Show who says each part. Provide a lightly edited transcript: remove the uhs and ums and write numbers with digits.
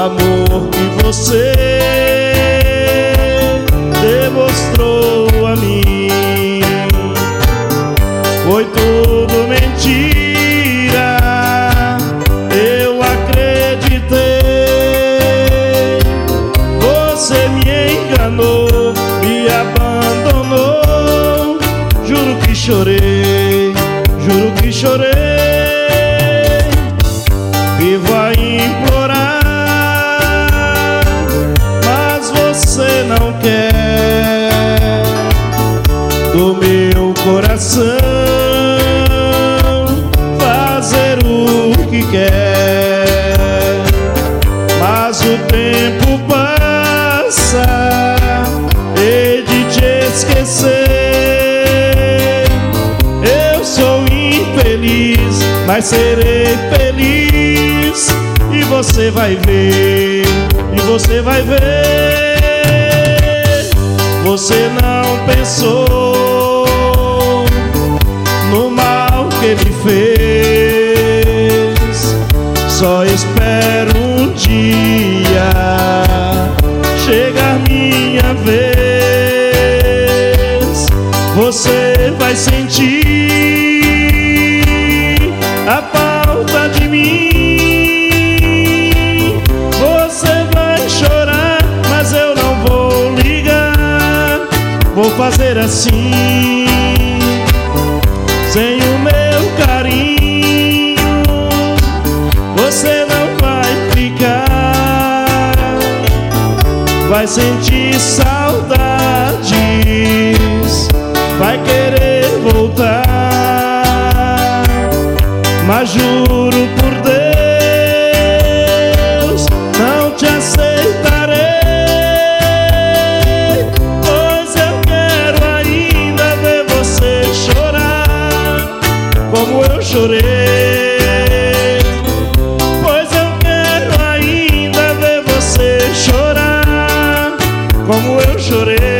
Speaker 1: amor que você demonstrou a mim foi tudo mentira. Eu acreditei, você me enganou, me abandonou. Juro que chorei, juro que chorei. Vivo a implorar, mas você não quer do meu coração fazer o que quer. Mas o tempo passa, hei de te esquecer. Eu sou infeliz, mas serei feliz. E você vai ver, e você vai ver. Você não pensou no mal que me fez. Só espero um dia chegar minha vez. Você vai sentir a falta de mim. Você vai chorar, mas eu não vou ligar. Vou fazer assim, sem o meu carinho, você não vai ficar. Vai sentir saudades, vai querer voltar. Mas juro por Deus, não te aceitarei. Pois eu quero ainda ver você chorar como eu chorei. Pois eu quero ainda ver você chorar como eu chorei.